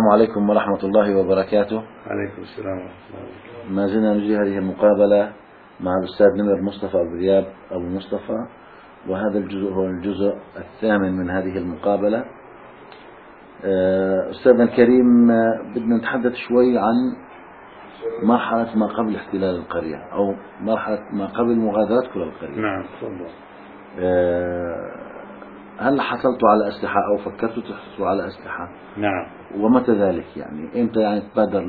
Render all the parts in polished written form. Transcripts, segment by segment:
السلام عليكم ورحمة الله وبركاته. عليكم السلام ورحمة الله وبركاته. ما زلنا نجري هذه المقابلة مع الأستاذ نمر مصطفى أبو رياب أبو مصطفى، وهذا الجزء هو الجزء الثامن من هذه المقابلة. أستاذنا الكريم، بدنا نتحدث شوي عن مرحلة ما قبل احتلال القرية أو مرحلة ما قبل مغادرتكم للقرية. نعم تفضل. هل حصلتوا على أسلحة أو فكرتوا تحصلوا على أسلحة؟ نعم. ومتى ذلك؟ يعني إمتى يعني تبادر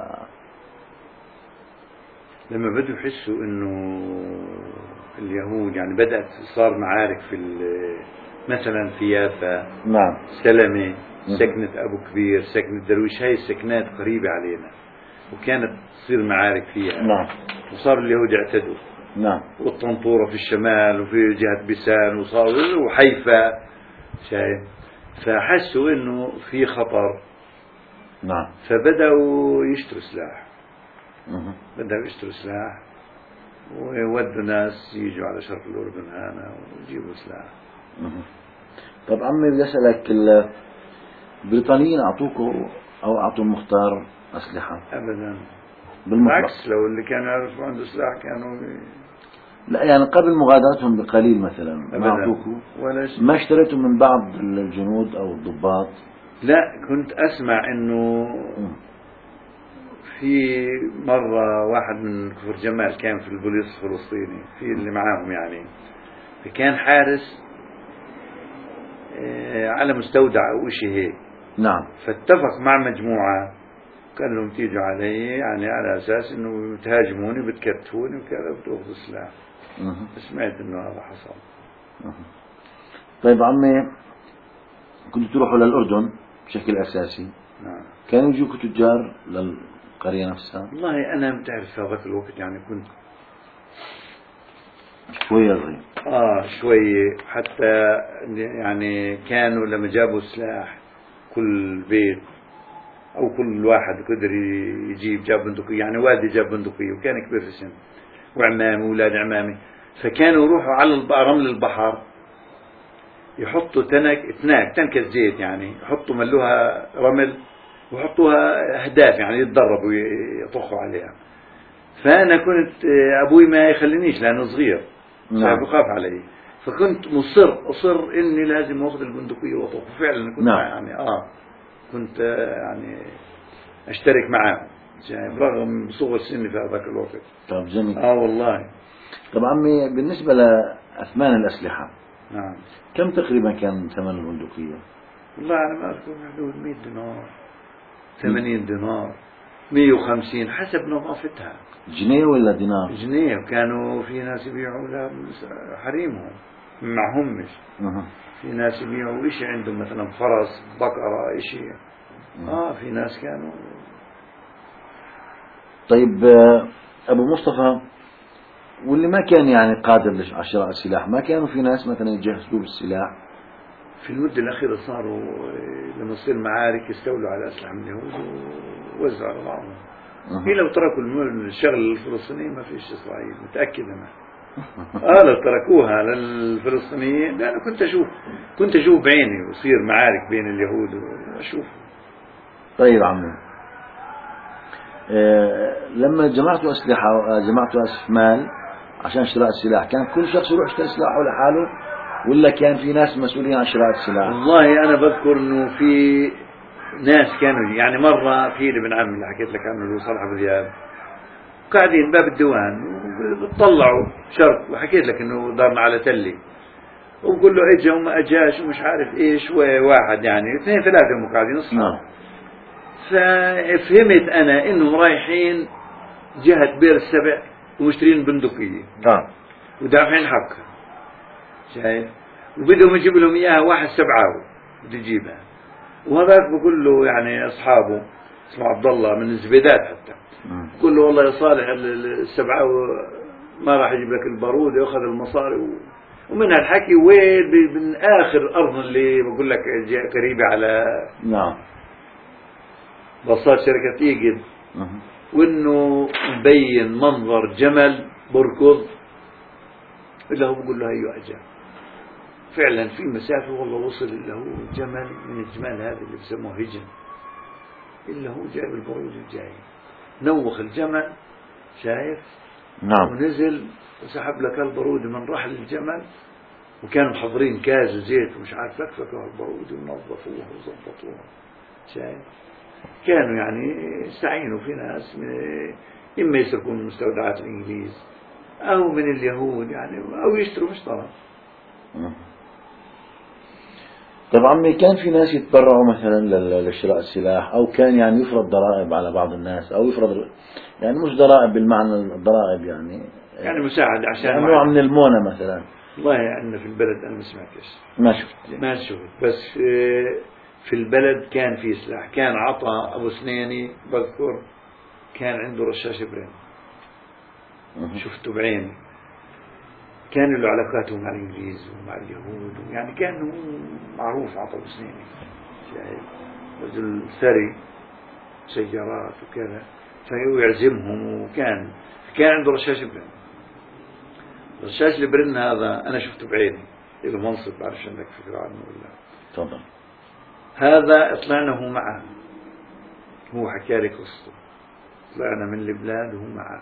لما بدوا يحسوا إنه اليهود يعني بدأت صار معارك في مثلا في يافا، نعم، سلمة، سكنة أبو كبير، سكنة درويش، هاي السكنات قريبة علينا وكانت تصير معارك فيها. نعم. وصار اليهود يعتدوا. نعم. والطنطورة في الشمال وفي جهة بيسان وحيفا، شايف؟ فحسوا إنه في خطر. نعم. فبدأوا يشتروا سلاح. بدأوا يشتروا سلاح ويودوا ناس يجوا على شرق الأردن هنا ويجيبوا سلاح. طب عمي بدي أسألك، البريطانيين أعطوكوا أو أعطوا المختار أسلحة؟ أبدا، بالمطلق. بالعكس، لو اللي كانوا يعرفوا عنده سلاح كانوا لا، يعني قبل مغادرتهم بقليل مثلا ما أعطوكوا ولا شيء. ما اشتريتوا من بعض الجنود أو الضباط؟ لا، كنت أسمع إنه في مرة واحد من كفر جمال كان في البوليس الفلسطيني، في اللي معاهم يعني، فكان حارس على مستودع أو شيء هيك. نعم. فاتفق مع مجموعة، قال لهم تيجوا علي يعني على أساس إنه بتهاجموني بتكتفوني وكذا بتأخذوا سلاح. سمعت إنه هذا حصل. طيب عمي، كنتوا تروحوا للأردن بشكل أساسي. نعم. كانوا يجوكوا تجار للقرية نفسها؟ والله أنا بتعرف في هذاك الوقت يعني كنت شوية صغير. شوية، حتى يعني كانوا لما جابوا سلاح كل بيت أو كل واحد قدر يجيب جاب بندقية، يعني والدي جاب بندقية وكان كبير في السن، وعمامي وولاد عمامي، فكانوا يروحوا على رمل البحر يحطوا تنكة زيت، يعني يحطوا ملوها رمل ويحطوها أهداف يعني يتدربوا يطخوا عليها. فأنا كنت أبوي ما يخلينيش لأنه صغير. نعم. بخاف علي، فكنت أصر إني لازم أخذ البندقية وأطخ. فعلا كنت. نعم. يعني كنت يعني أشترك معاهم برغم صغر سني في هذاك الوقت. طب جميل. والله. طب عمي، بالنسبة لأثمان الأسلحة، نعم، كم تقريبا كان ثمن البندقية؟ والله أنا ما أذكر، حدود 100 دينار، 80 دينار، 150 حسب نظافتها. جنيه ولا دينار؟ جنيه. وكانوا في ناس يبيعوا حريمهم معهمش. في ناس يبيعوا إشي عندهم مثلا فرس، بقرة، إشي. في ناس كانوا. طيب أبو مصطفى، واللي ما كان يعني قادر على شراء السلاح، ما كانوا في ناس مثلا يجهزوا بالسلاح؟ في المدة الأخيرة صاروا لما تصير معارك يستولوا على أسلحة من اليهود ووزعوا على بعضهم. لو تركوا الشغل للفلسطينيين ما فيش إسرائيل، متأكد أنا. لو تركوها للفلسطينيين، أنا كنت أشوف بعيني ويصير معارك بين اليهود وأشوف. طيب عمي، لما جمعتوا أسلحة جمعتوا مال عشان شراء السلاح، كان كل شخص يروح يشتري سلاحه لحاله ولا كان في ناس مسؤولين عن شراء السلاح؟ والله أنا بذكر إنه في ناس كانوا، يعني مرة في ابن عمي اللي حكيت لك عنه اللي هو صالح أبو ذياب، قاعدين باب الديوان وبتطلعوا شرط، وحكيت لك إنه دارنا على تلي، وبقول له إجا وما أجاش ومش عارف إيش، واحد يعني 2 3 هم قاعدين أصحاب. ففهمت أنا إنهم رايحين جهة بير السبع ومشترين بندقية. ودافعين حقها، شايف؟ وبدهم يجيب لهم إياها واحد سبعاوي بده يجيبها. وهذاك بقول له يعني أصحابه اسمه عبد الله من الزبيدات حتى، بقول له والله يا صالح السبعاوي ما راح يجيب لك البارود، يأخذ المصاري. ومن هالحكي وين من آخر الأرض اللي بقول لك قريبة على بصات شركة إيجد، وإنه مبين منظر جمل بركض، إلا هو بقول له هيو أجا. فعلا في مسافة والله وصل له جمل من الجمال هذا اللي بسموه هجن، إلا هو جايب البرود الجاي، نوخ الجمل شايف، نعم. ونزل وسحب لك البرود من رحل الجمل، وكانوا محضرين كاز وزيت ومش عارف، فكفكوا البرود ونظفوها وظبطوها شايف. كانوا يعني يستعينوا في ناس إما يسرقوا من مستودعات الإنجليز أو من اليهود يعني، أو يشتروا مشترى. طبعا عمي كان في ناس يتبرعوا مثلا لشراء السلاح، أو كان يعني يفرض ضرائب على بعض الناس، أو يفرض يعني مش ضرائب بالمعنى الضرائب يعني مساعدة عشان يعني نوع من المونة مثلا. والله عندنا في البلد أنا ما سمعتش، ما شفت بس في البلد كان في سلاح، كان عطى أبو سنيني بذكر كان عنده رشاش برين، شفته بعيني، كان له علاقاته مع الإنجليز ومع اليهود، يعني كان معروف عطى أبو سنيني شايف، رجل ثري سيارات وكذا، فيعزمهم، وكان عنده رشاش برين. رشاش البرين هذا أنا شفته بعيني، له منصب، بعرفش عندك فكرة عنه ولا؟ تفضل. هذا طلعنا هو معه، هو حكى لي قصته، طلعنا من البلاد وهو معه.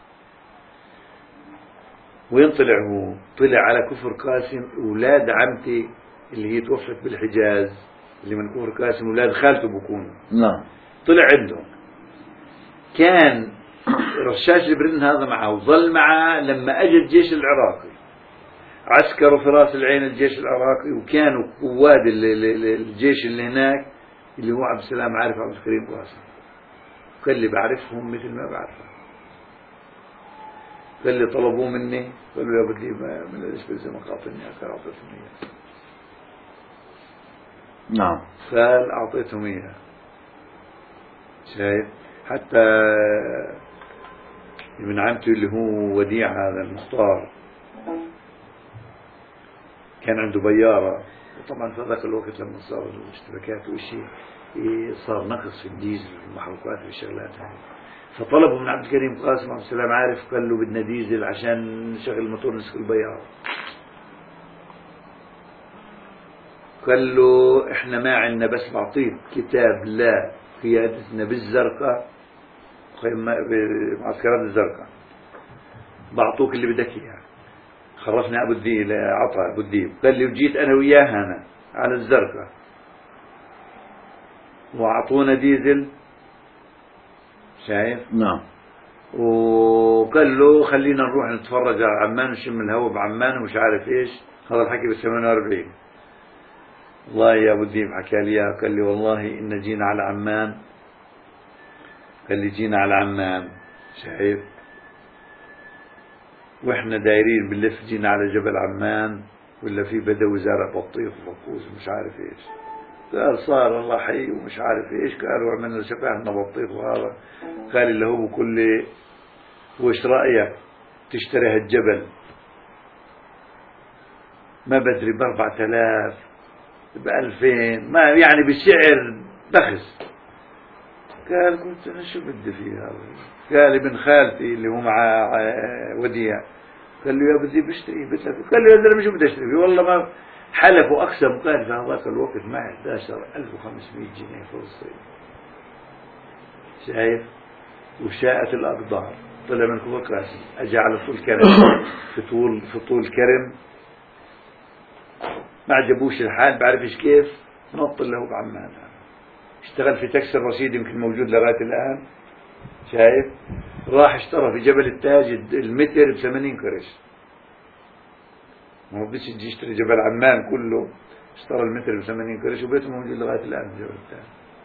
وين طلع هو؟ طلع على كفر قاسم، أولاد عمتي اللي هي توفت بالحجاز، اللي من كفر قاسم أولاد خالته بكونوا. نعم. طلع عندهم، كان رشاش البرين هذا معه، وظل معه لما أجى الجيش العراقي، عسكروا في راس العين الجيش العراقي، وكانوا قواد الجيش اللي هناك اللي هو عبد السلام عارف عبد الكريم قاسم، قال لي بعرفهم مثل ما بعرفهم. قال لي طلبوه مني، قالوا يا بدي من الاسبوع زي ما قاطعني أكثر، أعطيتهم إياه. نعم. قال أعطيتهم إياه شايف. حتى ابن عمتي اللي هو وديع هذا المختار كان عنده بيارة، وطبعا في ذاك الوقت لما صار الاشتباكات وشيء صار نقص في الديزل والمحروقات والشغلات هاي، فطلبوا من عبد الكريم قاسم عبد السلام عارف، قال له بدنا ديزل عشان نشغل الموتور نسكر البيارة. قال له احنا ما عندنا، بس بعطيك كتاب لا قيادتنا بالزرقاء، معسكرات الزرقاء، بعطوك اللي بدك اياه. خرفنا ابو الديب، عطى ابو الديب، قال لي وجيت انا وياه هنا على الزرقاء، وعطونا ديزل شايف. نعم. وقال له خلينا نروح نتفرج على عمان ونشم الهواء بعمان ومش عارف ايش. هذا الحكي بال 48. والله يا ابو الديب حكى لي، قال لي والله ان جينا على عمان، قال لي جينا على عمان شايف، واحنا دايرين باللف، جينا على جبل عمان ولا في بدوي زارع بطيخ وفقوس ومش عارف ايش. قال صار الله حي ومش عارف ايش، قالوا عملنا شفاهنا بطيخ. وهذا قال اللي هو بكل لي وش رايك تشتري هالجبل، ما بدري ب4000 ب2000، ما يعني بالسعر بخس. قال قلت انا شو بدي فيه هذا؟ قال ابن خالتي اللي هو مع وديع، قال له يا بدي بشتري بتلك. قال له يا زلمه شو بدي اشتري فيه؟ والله ما حلف واقسم. قال في هذاك الوقت معي 11500 جنيه فلسطيني شايف. وشاءت الاقدار، طلع من كفر قاسم اجى على طول كرم، في طول كرم، ما عجبوش الحال، بعرفش كيف نط له بعمان. اشتغل في تاكسي الرصيد يمكن موجود لغايه الان شايف. راح اشترى في جبل التاج المتر ب80 قرش، ما هو بدش يجي يشتري جبل عمان كله، اشترى المتر ب80 قرش وبيته موجود لغايه الان في جبل التاج.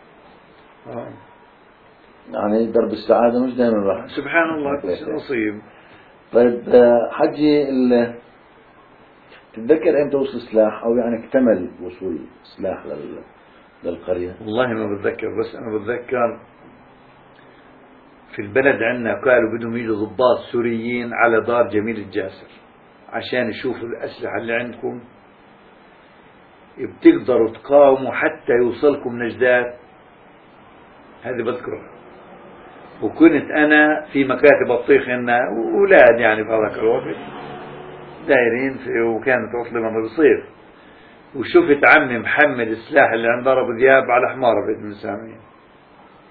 يعني درب السعاده مش دائما راح. سبحان الله نصيب. طيب حجي تتذكر امتى وصل السلاح، او يعني اكتمل وصول السلاح للقريه؟ والله ما بتذكر، بس انا بتذكر في البلد عندنا قالوا بدهم يجوا ضباط سوريين على دار جميل الجاسر عشان يشوفوا الأسلحة اللي عندكم بتقدروا تقاوموا حتى يوصلكم نجدات. هذه بذكرها. وكنت أنا في مكاتب بطيخ إنها أولاد يعني في هذاك الوقت دايرين وكانت عطلة من الصيف، وشفت عمي محمد السلاح اللي عند ضرب دياب على حمارة بيت من سامين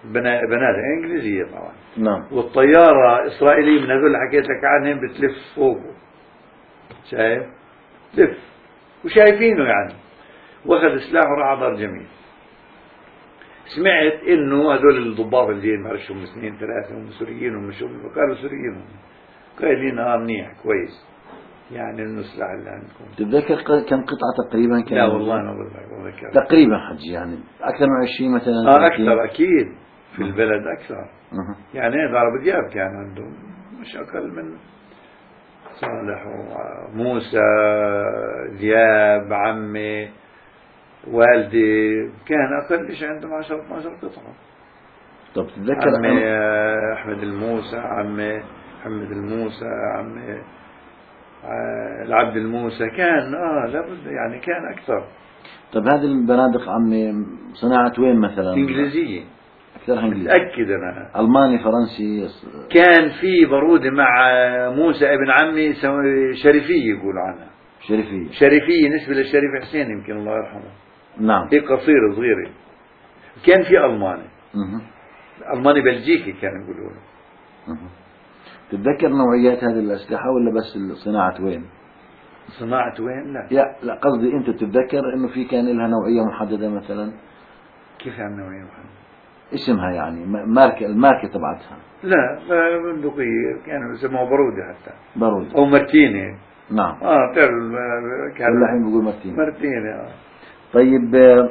بنادق إنجليزية طبعا. نعم. والطيارة إسرائيلية من هذول اللي حكيت لك عنهم بتلف فوقه، شايف تلف وشايفينه يعني. واخذ سلاحه وراح على دار جميل. سمعت إنه هذول الضباط اللي جايين معرفش هم 2 3 هم سوريين هم شو قالوا سوريين قايلين منيح كويس يعني إنه السلاح اللي عندكم. تتذكر كم قطعة تقريبا كان؟ لا والله ما بتذكر تقريبا حجي يعني أكثر من 20 مثلا. أكثر أكيد في البلد أكثر. يعني ضرب دياب كان عندهم مش أقل من صالح وموسى دياب عمي والدي كان أقل شيء عندهم 10 12 قطعة. طب تتذكر عمي أحمد الموسى عمي محمد الموسى عمي العبد الموسى كان لابد يعني كان أكثر. طب هذه البنادق عمي صناعة وين مثلا؟ إنجليزية أكثر إنجليزية. متأكد أنا. ألماني فرنسي. كان في برودة مع موسى ابن عمي شريفية يقولوا عنها. شريفية نسبة للشريف حسين يمكن الله يرحمه. نعم. هي قصيرة صغيرة. كان في ألماني. ألماني بلجيكي كانوا يقولوا له. تتذكر نوعيات هذه الأسلحة ولا بس صناعة وين؟ صناعة وين؟ لا. لا قصدي أنت تتذكر إنه في كان لها نوعية محددة مثلا؟ كيف يعني نوعية محددة؟ اسمها يعني الماركة تبعتها. لا بندقية كانوا يسموها برودة حتى. برودة. أو مرتيني. نعم. تعرف كان. الحين بيقول مرتيني. مرتيني. طيب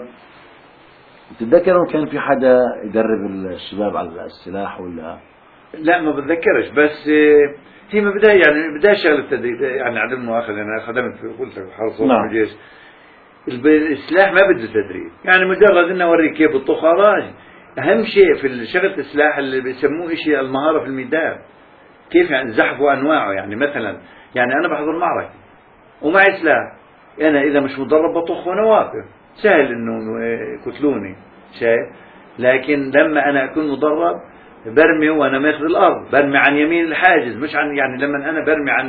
تتذكر إنه كان في حدا يدرب الشباب على السلاح ولا؟ لا ما بتذكرش بس هي ما بدها يعني بدها شغله تدريب يعني عدم مؤاخذه انا خدمت في قلت لك حرس الجيش. السلاح ما بده تدريب يعني مجرد انه اوريك كيف بتطخ راجل. اهم شيء في شغله السلاح اللي بيسموه شيء المهاره في الميدان كيف يعني الزحف وانواعه. يعني مثلا يعني انا بحضر معركه ومعي سلاح انا اذا مش مدرب بطخ وانا واقف سهل انه يقتلوني شايف. لكن لما انا اكون مدرب برمي وانا ماخذ الارض برمي عن يمين الحاجز مش عن يعني لما انا برمي عن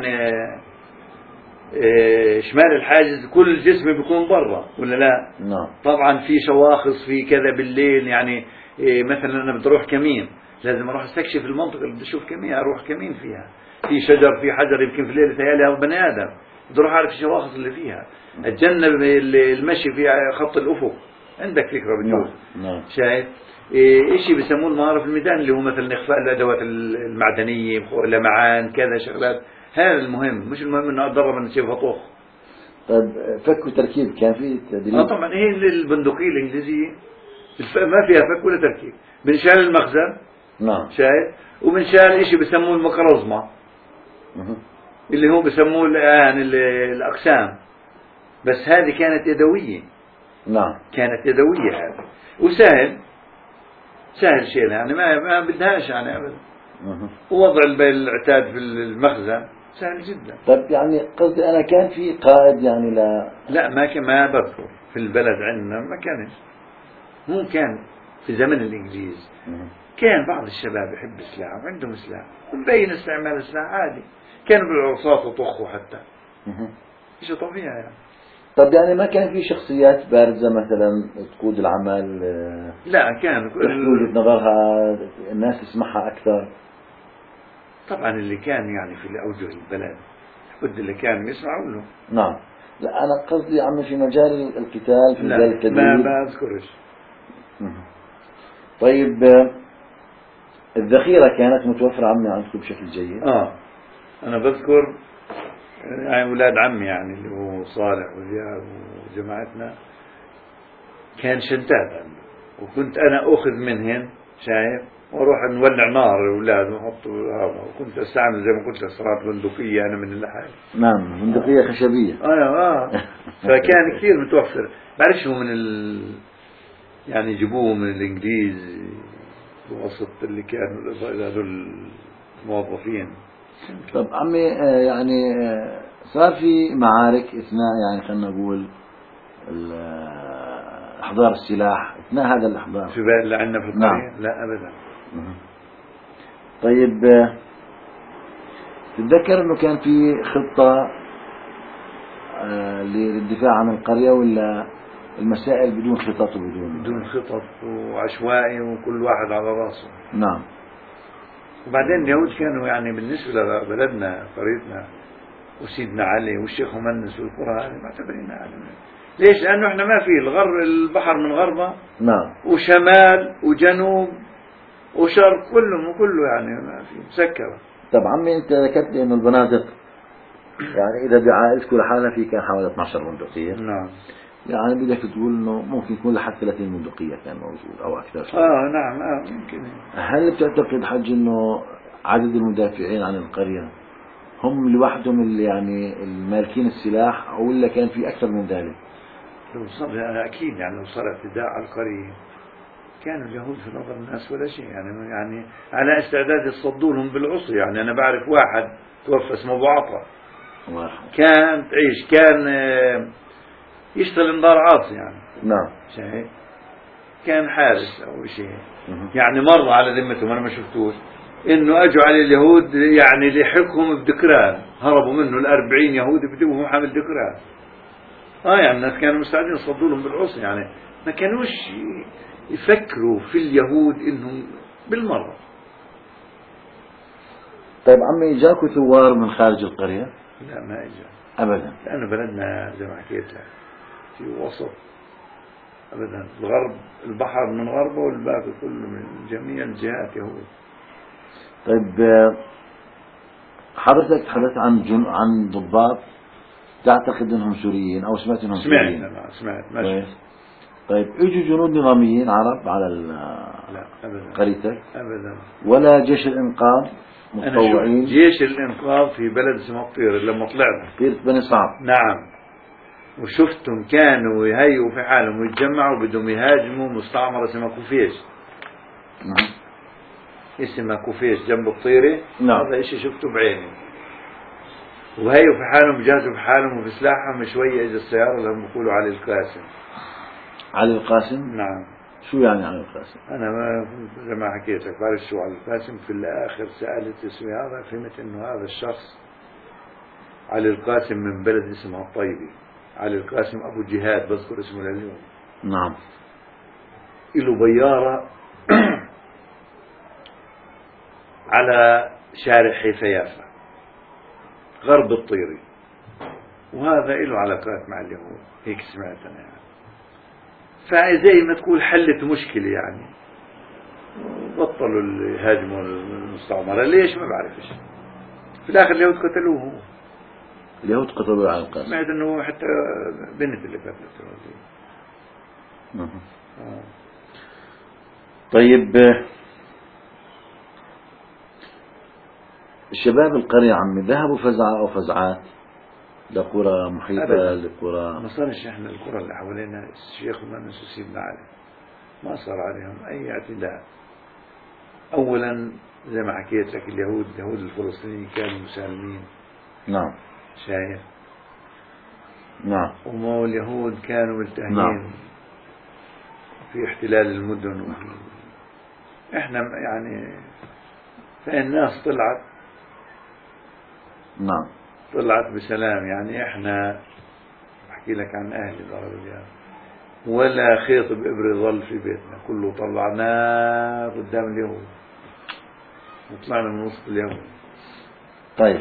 شمال الحاجز كل جسمي بيكون برا ولا لا؟ نعم. طبعا في شواخص في كذا بالليل يعني مثلا انا بدي اروح كمين لازم اروح استكشف المنطقه اللي بدي اشوف كمين اروح كمين فيها في شجر في حجر يمكن في الليل تهيالي بني ادم بدي اروح اعرف الشواخص اللي فيها اتجنب المشي في خط الافق. عندك فكره بجوز. نعم. شايف شيء بيسموه المهارة في الميدان اللي هو مثلا إخفاء الأدوات المعدنية لمعان كذا شغلات. هذا المهم مش المهم إنه أتدرب إنه شيء فطوخ. طيب فك وتركيب كان في تدريب؟ طبعا هي البندقية الإنجليزية ما فيها فك ولا تركيب. بنشال المخزن. نعم. شايف وبنشال شيء بيسموه المقرزمة اللي هو بيسموه الآن الأقسام بس هذه كانت يدوية. نعم. كانت يدوية هذا وسهل شيء يعني ما بدهاش يعني ابدا. ووضع العتاد في المخزن سهل جدا. طيب يعني قصدي انا كان في قائد يعني لا ما بذكر في البلد عندنا ما كانش. مو كان في زمن الانجليز كان بعض الشباب يحب السلاح وعندهم سلاح ومبين استعمال السلاح عادي كانوا بالعصاة وطخوا حتى شيء طبيعي يعني. طب يعني ما كان في شخصيات بارزة مثلا تقود العمل؟ لا كان وجهة نظرها الناس تسمعها أكثر. طبعا اللي كان يعني في أوجه البلد بد اللي كانوا يسمعوا له. نعم. لا أنا قصدي عم في مجال القتال في مجال التدريب. ما أذكرش. طيب الذخيرة كانت متوفرة عمي عندكم بشكل جيد؟ أنا بذكر يعني أولاد عمي يعني اللي هو صالح وزياد وجماعتنا كان شنتات عنده وكنت أنا أخذ منهن شايف وأروح نولع نار الأولاد ونحط هذا وكنت أستعمل زي ما قلت أسرات بندقية أنا من اللحال. نعم بندقية خشبية. فكان كثير متوفر. بعرفش هو من يعني يجيبوه من الإنجليز بواسطة اللي كانوا هذول الموظفين. طب عمي يعني صار في معارك اثناء يعني خلينا نقول احضار السلاح اثناء هذا الاحضار في اللي عندنا في القرية؟ نعم. لا ابدا. طيب تتذكر انه كان في خطة للدفاع عن القرية ولا المسائل بدون خطط وبدون بدون خطط وعشوائي وكل واحد على راسه. نعم. وبعدين اليهود كانوا يعني بالنسبة لبلدنا قريتنا وسيدنا علي والشيخ ممنس والقرى هذه معتبرين عالم. ليش؟ لأنه احنا ما في البحر من غربه، نعم، وشمال وجنوب وشرق كله يعني ما في مسكرة. طب عمي أنت ذكرت لي إنه البنادق يعني إذا بعائلتكم لحالها في كان حوالي 12 بندقية. نعم. يعني بدك تقول إنه ممكن يكون لحد 30 بندقية كان موجود أو أكثر. نعم ممكن. هل بتعتقد حج إنه عدد المدافعين عن القرية هم لوحدهم اللي يعني المالكين السلاح، أو ولا كان في أكثر من ذلك؟ لو صار أكيد يعني لو صار اعتداء على القرية كانوا اليهود في نظر الناس ولا شيء، يعني على استعداد يصدوا لهم بالعصي. يعني أنا بعرف واحد توفى اسمه أبو عطا، كان يشتغل انذار عاصي يعني. نعم. شيء كان حارس أو شيء. يعني مرة على ذمتهم أنا ما شفتوش إنه أجوا على اليهود يعني لحقهم بدكران، هربوا منه 40 يهودي بدوهم حامل دكران. يعني الناس كانوا مستعدين يصدوا لهم بالعصي، يعني ما كانوش يفكروا في اليهود إنهم بالمرة. طيب عمي جاكوا ثوار من خارج القرية؟ لا ما إجا أبدا، لأنه بلدنا زي ما حكيت لك في وسط أبدا، الغرب البحر من غربه والباقي كله من جميع الجهات يهود. طيب حضرتك تحدثت عن ضباط تعتقد انهم سوريين او سمعت انهم سوريين؟ سمعت ماشي. طيب اجوا جنود نظاميين عرب على لا ابدا قريتك؟ ابدا. ولا جيش الانقاذ متطوعين؟ أنا جيش الانقاذ في بلد اسمه قطير لما طلعنا قطيرة بني صعب. نعم، وشفتهم كانوا يهيئوا في حالهم ويتجمعوا بدهم يهاجموا مستعمرة اسمها كوفيش. اسمها كوفيش جنب الطيرة. نعم. هذا اشي شفته بعيني. وهيئوا في حالهم جهزوا في حالهم وفي سلاحهم. شوية اجى السيارة اللي هم بيقولوا علي القاسم. علي القاسم؟ نعم. شو يعني علي القاسم؟ أنا ما زي ما حكيت لك بعرف شو علي القاسم. في الآخر سألت اسمي هذا فهمت إنه هذا الشخص علي القاسم من بلد اسمه الطيبي. علي القاسم أبو جهاد بذكر اسمه لليوم. نعم. له بيارة على شارع حيفا يافا غرب الطيري، وهذا له علاقات مع اليهود هيك سمعت أنا يعني. فزي ما تقول حلت مشكلة يعني، بطلوا يهاجموا المستعمرة. ليش ما بعرفش. في الآخر اليهود قتلوه هو. اليهود قتلوا على القاسم. سمعت إنه حتى بنت اللي قتلته. طيب شباب القرية عمي ذهبوا فزعة أو فزعات لقرى محيطة لقرى؟ ما صارش احنا القرى اللي حوالينا الشيخ ومنس وسيدنا علي ما صار عليهم أي اعتداء. أولا زي ما حكيت لك اليهود الفلسطينيين كانوا مسالمين. نعم. شايف. نعم. وما اليهود كانوا ملتهين. نعم. في احتلال المدن احنا يعني فالناس طلعت. نعم. طلعت بسلام يعني. احنا بحكي لك عن اهلي ضرب ولا خيط بإبرة ظل في بيتنا، كله طلعناه قدام اليهود وطلعنا من وسط اليهود. طيب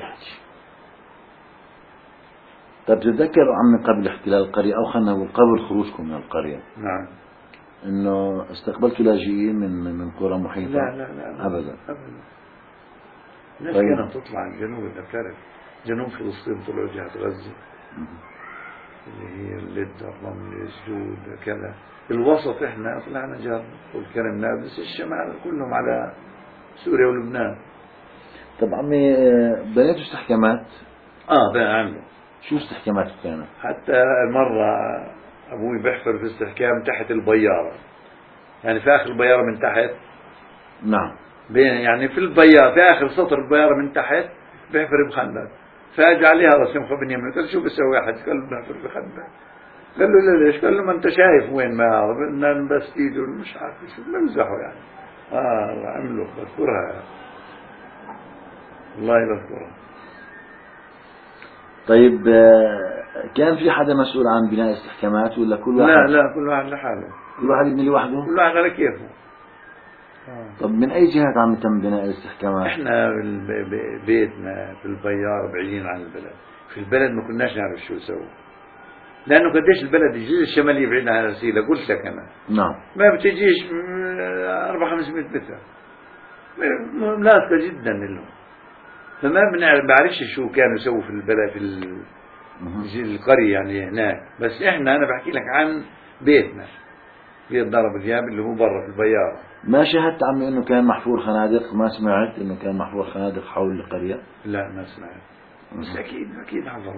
تتذكر عمي قبل احتلال القرية أو خلينا نقول قبل خروجكم من القرية؟ نعم. إنه استقبلتوا لاجئين من قرى محيطة؟ لا أبدا. الناس كانت تطلع الجنوب. إذا بتعرف جنوب فلسطين طلعوا جهة غزة اللي هي اللد الرمل السجود كذا. الوسط احنا طلعنا جهة والكرم نابلس. الشمال كلهم على سوريا ولبنان. طب عمي بنيتوا استحكامات؟ بقى عنده. شو استحكامات كانت؟ حتى مرة أبوي بيحفر في استحكام تحت البيارة، يعني في آخر البيارة من تحت. نعم. يعني في البيارة في آخر سطر البيارة من تحت بيحفر بخندق. فاجى عليها رسم خبن يمين. قال شو بسوي أحد؟ قال له بنحفر بخندق. قال له لا ليش؟ قال له ما أنت شايف وين ما هذا بدنا نبس إيده مش عارف شو بمزحوا يعني. عملوا بذكرها والله بذكرها. طيب كان في حدا مسؤول عن بناء استحكامات ولا كل واحد؟ لا كل واحد لحاله، كل واحد يبني لوحده؟ كل واحد على كيفه. طب من أي جهات عم تم بناء الاستحكامات؟ احنا بيتنا في البيار بعيدين عن البلد، في البلد ما كناش نعرف شو نسوي، لأنه قديش البلد الجزء الشمالي بعيد عن رسيلة، قلت لك أنا نعم. ما بتجيش 400-500 متر، ملاصقة جدا لهم، فما بعرفش شو كانوا يسووا في البلد في القرية يعني هناك. بس أنا بحكي لك عن بيتنا، بيت دار أبو دياب اللي هو برا في البيارة. ما شاهدت عمي انه كان محفور خنادق؟ ما سمعت انه كان محفور خنادق حول القرية؟ لا ما سمعت، بس أكيد حضروا.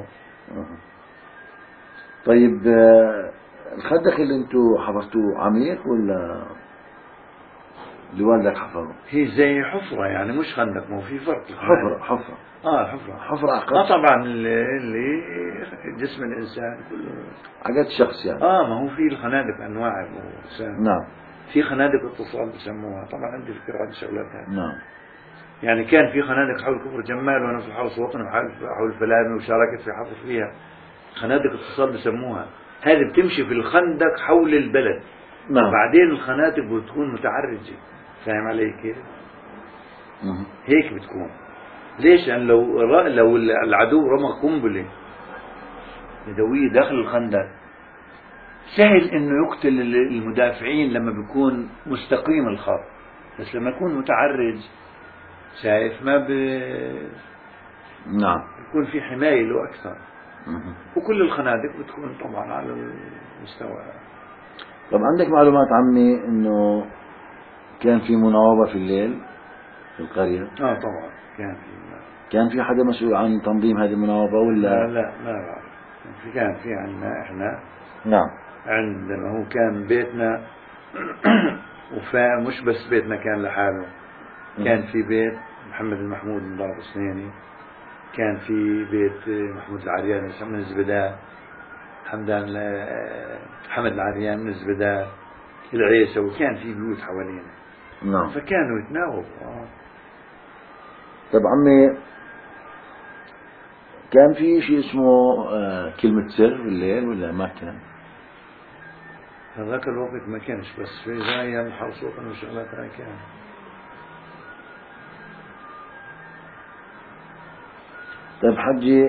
طيب الخندق اللي انتو حفرتوه عميق ولا اللي والدك حفره؟ هي زي حفرة يعني، مش خندق، ما هو في فرق. حفرة حفرة عقد. طبعا اللي جسم الإنسان كله عقد شخص يعني. ما هو في الخنادق أنواع أبو حسام. نعم. في خنادق اتصال بسموها، طبعا عندي فكرة عن الشغلات هذه. نعم. يعني كان في خنادق حول كفر جمال، وأنا في الحرس الوطني حول فلامي وشاركت في حفر فيها. خنادق اتصال بسموها، هذه بتمشي في الخندق حول البلد. نعم. بعدين الخنادق بتكون متعرجة، فاهم علي كيف؟ هيك بتكون. ليش؟ لأن لو العدو رمى قنبلة يدوية داخل الخندق سهل انه يقتل المدافعين لما بيكون مستقيم الخط، بس لما يكون متعرج شايف ما نعم بيكون في حماية له أكثر. وكل الخنادق بتكون طبعا على المستوى. طب عندك معلومات عمي انه كان في مناوبة في الليل في القرية؟ طبعا كان في حدا مسؤول عن تنظيم هذه المناوبة ولا؟ لا ما بعرف. كان في عندنا احنا. نعم. عندما هو كان بيتنا مش بس بيتنا كان لحاله، كان في بيت محمد المحمود من دار السنيني، كان في بيت محمود العريان من الزبداء، حمد العريان من الزبداء، العيسى، وكان في بيوت حوالينا. نعم. فكانوا يتناوبوا. طب عمي كان في شيء اسمه كلمة سر بالليل ولا ما كان؟ هذاك الوقت ما كانش، بس في زايا الحرس الوطني وشغلات هاي كان. طيب حجي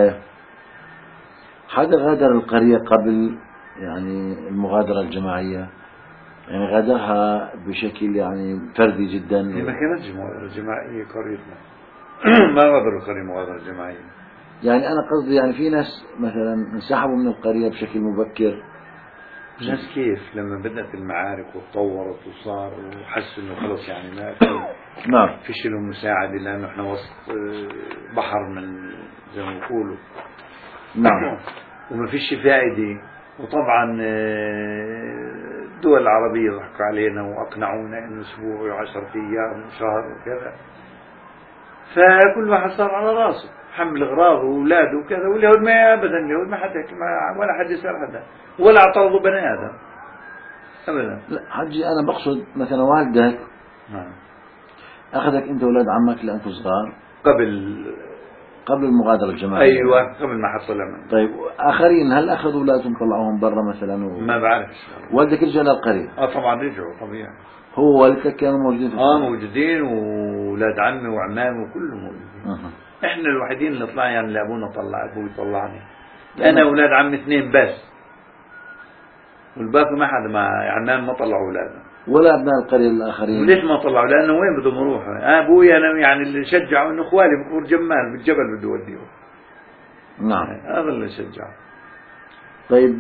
حدا غادر القرية قبل يعني المغادرة الجماعية؟ يعني غادرها بشكل يعني فردي جدا؟ هي ما كانتش مغادرة جماعية قريتنا. ما غادروا القرية مغادرة جماعية. يعني أنا قصدي يعني في ناس مثلا انسحبوا من القرية بشكل مبكر. ناس كيف لما بدأت المعارك وتطورت وصار وحسوا انه خلص يعني ما نعم فيش لهم مساعدة، لأنه احنا وسط بحر من زي ما يقولوا. نعم. وما فيش فائدة. وطبعا الدول العربية ضحكوا علينا وأقنعونا إنه أسبوع و10 أيام وشهر وكذا، فكل واحد صار على راسه حمل أغراضه وأولاده وكذا. واليهود ما أبدا، اليهود ما حد ولا حد يسأل حدا ولا اعترضوا بني آدم أبدا. لا حجي أنا بقصد مثلا والدك أخذك أنت وأولاد عمك لأنكم صغار قبل المغادرة الجماعية. أيوة قبل ما حصل منه. طيب آخرين هل أخذوا أولادهم طلعوهم برا مثلا ما بعرفش. والدك رجع للقرية؟ طبعا رجعوا طبيعي. هو والدك كانوا موجودين في موجودين، وولاد عمي وعمامي وكلهم موجودين. احنا الوحيدين اللي طلعنا، يعني اللي ابونا طلع، ابوي طلعني انا اولاد عمي 2 بس، والباقي ما حدا، ما عمام ما طلعوا اولادنا ولا ابناء القرية الاخرين. وليش ما طلعوا؟ لانه وين بدهم يروحوا؟ ابوي انا يعني اللي شجعوا انه اخوالي بكفر جمال بالجبل بده يوديهم. نعم هذا اللي شجعوا. طيب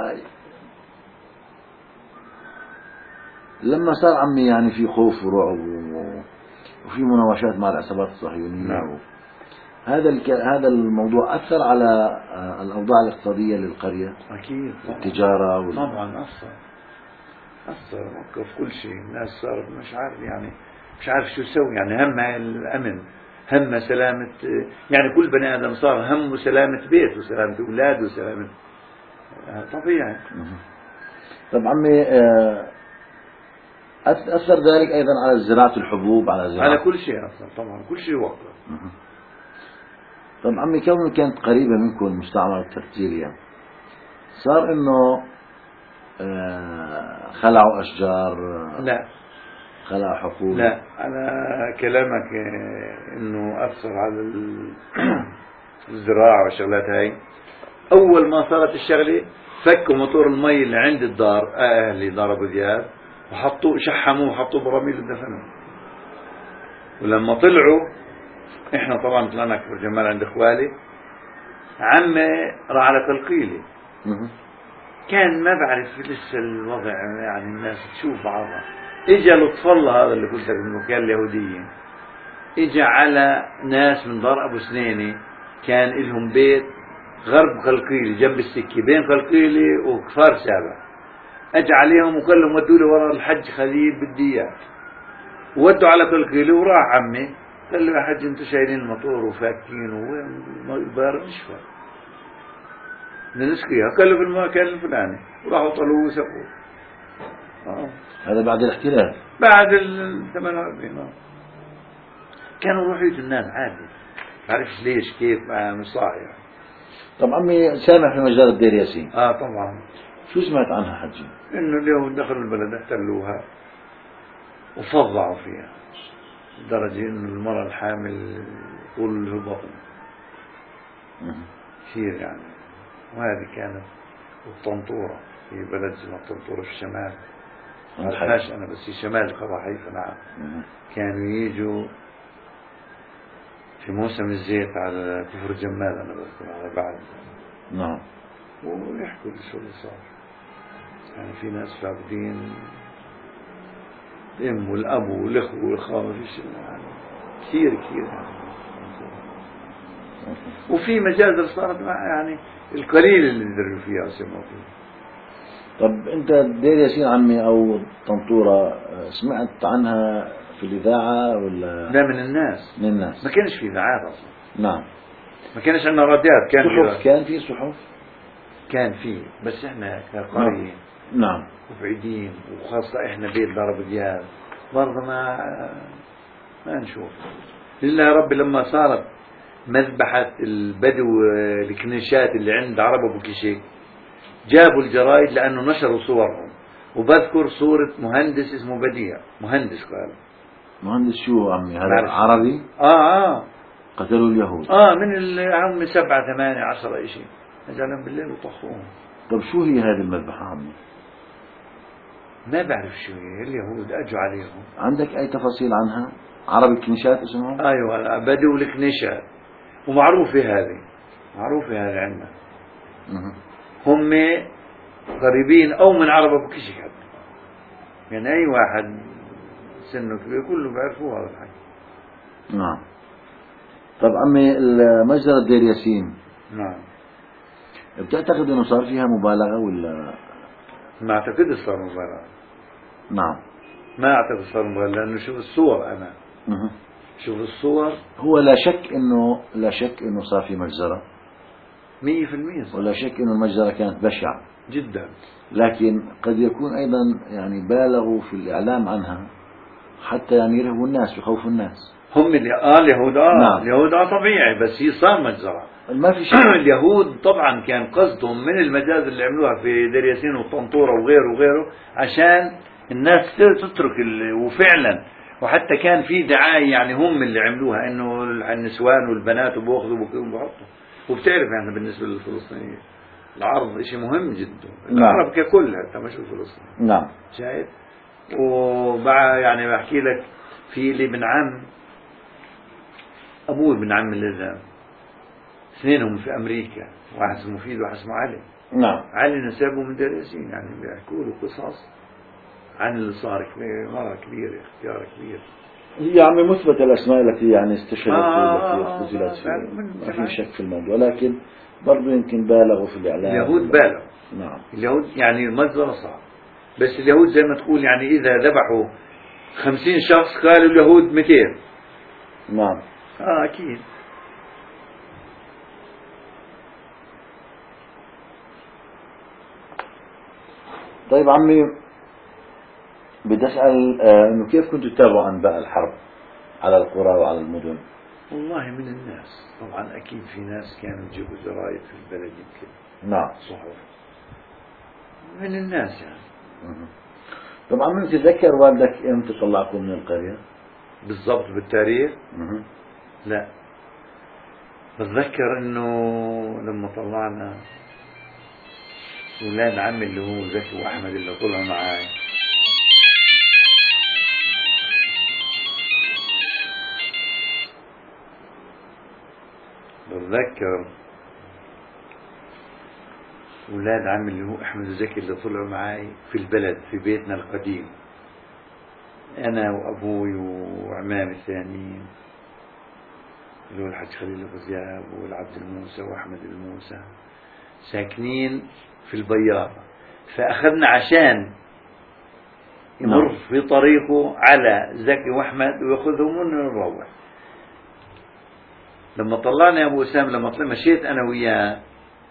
لما صار عمي يعني في خوف ورعب وفي مناوشات مع العصابات الصهيونية، نعم. هذا الموضوع أثر على الأوضاع الاقتصادية للقرية؟ أكيد التجارة طبعا أثر وقف كل شيء. الناس صارت مش عارف شو يسوي، يعني همها الأمن، همها سلامة، يعني كل بني آدم صار همه سلامة بيته وسلامة أولاده وسلامة، طبيعي. طب عمي أثر ذلك أيضا على زراعة الحبوب، على كل شيء أثر طبعا، كل شيء وقف. طب عمي كوني كانت قريبة منكم المستعمرة التركية، صار إنه خلعوا أشجار، لا خلعوا حقول؟ لا، أنا كلامك إنه أثر على الزراعة والشغلات هاي. أول ما صارت الشغلة فكوا موتور المي اللي عند الدار، أهلي دار أبو زياد، وحطوه شحموه وحطوه براميل ودفنوه. ولما طلعوا إحنا طبعا طلعنا كفر جمال عند إخوالي، عمي راح على قلقيلي، كان ما بعرف لسه الوضع، يعني الناس تشوف بعضها. اجى لطف الله هذا اللي قلت لك انه كان اليهوديين، اجى على ناس من دار ابو سنيني، كان لهم بيت غرب قلقيلي جنب السكه بين قلقيلي وكفار سابع. اجى عليهم وقال لهم ودوا لي ورا الحج خليل بدي اياه، ودوا على قلقيلي. وراح عمي قال له يا حج انتم شايلين الموتور وفاكين والبار نشفى نسقيها، قال له في المكان الفلاني، وراحوا طلوه وسقوه. هذا بعد الاحتلال، بعد ال 48 كانوا يروحوا يجوا الناس عادي، بعرفش ليش كيف مش صح يعني. طب عمي سامح في مجزرة دير ياسين؟ طبعا. شو سمعت عنها حجي؟ انه اليهود دخلوا البلد احتلوها وفظعوا فيها لدرجة انه المرأة الحامل طول البطن كثير يعني. وهذه كانت الطنطورة، في بلد اسمها الطنطورة في الشمال، ما عرفهاش انا، بس في شمال قضاء حيفا. نعم. كانوا يجوا في موسم الزيت على كفر جمال، انا بذكر على بعد. نعم. ويحكوا شو اللي صار. يعني في ناس فاقدين الام والاب والاخوه والاخوه، ما فيش يعني كثير يعني. وفي مجازر صارت يعني القليل اللي دروا فيها وسمعوا فيها. طب انت دير ياسين عمي او طنطورة سمعت عنها في الاذاعه ولا؟ لا، من الناس. من الناس. ما كانش في اذاعات اصلا. نعم. ما كانش عندنا راديات. كان صحف، كان في صحف. كان في، بس احنا كقرية. نعم. وبعيدين، وخاصة احنا بيت دار ابو زياد برضه ما نشوف. لله يا ربي لما صارت مذبحة البدو الكنيشات اللي عند عرب ابو كشك، جابوا الجرايد لانه نشروا صورهم. وبذكر صورة مهندس اسمه بديع، مهندس قال. مهندس شو عمي هذا؟ عربي؟ قتلوا اليهود. من عمي 7 8 10 شيء، نزلهم بالليل وطخوهم. طب شو هي هذه المذبحة عمي؟ ما بعرف شو هي. اليهود اجوا عليهم. عندك اي تفاصيل عنها؟ عرب الكنيشات اسمهم؟ ايوه، بدو الكنيشات، ومعروفة هذه، معروفة هذه عندنا. هم قريبين او من عرب ابو كشك حتى، يعني اي واحد سنه كبير كله بيعرفوه هذا الحكي. نعم. طب عمي مجزرة دير ياسين، نعم، بتعتقد انه صار فيها مبالغة ولا؟ ما اعتقد صار مبالغة. نعم. ما اعتقد صار مبالغة، لانه شوف الصور. انا شوف الصور. هو لا شك انه صار في مجزرة 100%، ولا شك انه المجزرة كانت بشعة جدا. لكن قد يكون ايضا يعني بالغوا في الاعلام عنها حتى يعني يرهبوا الناس ويخوفوا الناس. هم اللي اليهود. نعم. اليهود طبيعي، بس هي صار مجزرة. ما في شيء. اليهود طبعا كان قصدهم من المجازر اللي عملوها في دير ياسين والطنطورة وغيره عشان الناس تترك وفعلا. وحتى كان في دعاية، يعني هم اللي عملوها، انه النسوان والبنات وبياخذوا وبيحطوا. وبتعرف يعني بالنسبة للفلسطينيين العرض شيء مهم جدا. العرب ككل، حتى مش الفلسطينيين. نعم. شايف. وبعد يعني بحكي لك، في لي ابن عم، ابوي ابن عم اللي اثنينهم في امريكا، واحد اسمه مفيد وواحد اسمه علي. نعم. علي نسبه من دير ياسين، يعني بيحكوا له قصص عن اللي صار. مرة كبيرة، اختيار كبير. هي عمي مثبت الاسماء التي يعني استشهدت والتي قتلت فيها، ما في شك في الموضوع، لكن برضو يمكن بالغوا في الاعلام. اليهود بالغوا. نعم. اليهود يعني المجزرة صعب، بس اليهود زي ما تقول يعني اذا ذبحوا 50 شخص قالوا اليهود 200. نعم. اكيد. طيب عمي بدي أسأل إنه كيف كنتوا تتابعوا أنباء الحرب على القرى وعلى المدن؟ والله من الناس طبعا، أكيد في ناس كانوا يجيبوا جرايد في البلد يمكن، نعم. صحف من الناس يعني. طبعا من تتذكر والدك امتى طلعكم من القرية؟ بالضبط بالتاريخ لا، بتذكر انه لما طلعنا اولاد عمي اللي هو زكي واحمد اللي طلعوا معي، بتذكر اولاد عمي اللي هو احمد وزكي اللي طلعوا معي في البلد في بيتنا القديم، انا وابوي وعمامي الثانيين اللي هو الحاج خليل ابو زياب والعبد الموسى واحمد الموسى، ساكنين في البياضة. فاخذنا عشان يمر في طريقه على زكي واحمد وياخذهم ونروح. لما طلعنا يا ابو اسامه، لما طلع مشيت انا وياه،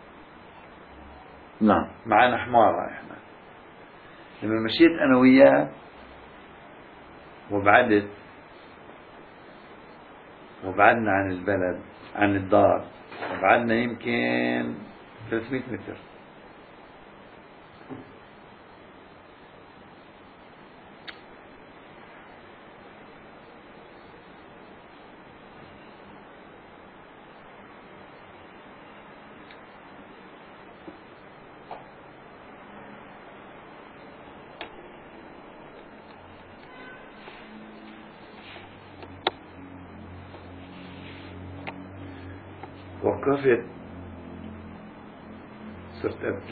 نعم، معنا حمارة احنا، لما مشيت انا وياه وبعدنا عن البلد عن الدار، وبعدنا يمكن 300 متر. وقفت، صرت أبكي.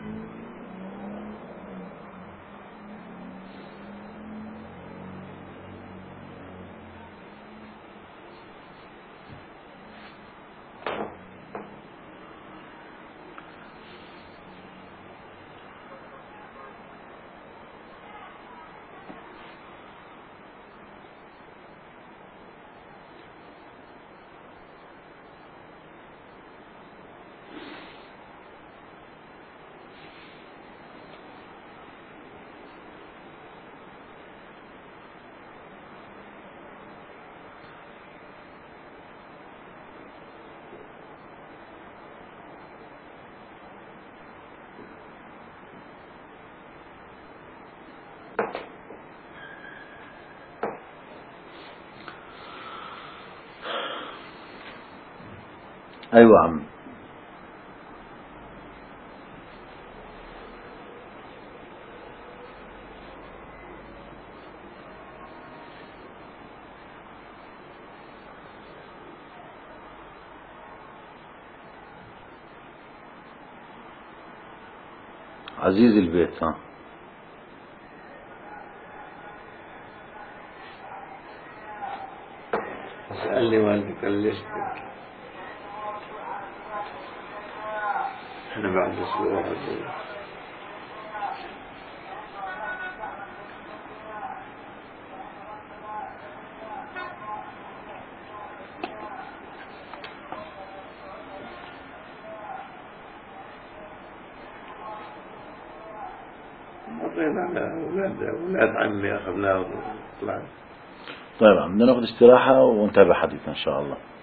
أيوة عم. عزيز البيت. ها، سألني والدي قال ليش تبكي؟ احنا بعد اسبوع هذول مرينا على أولاد عمي أخذناهم وطلعنا. طيب عم، بدنا ناخذ استراحة ونتابع حديثنا إن شاء الله.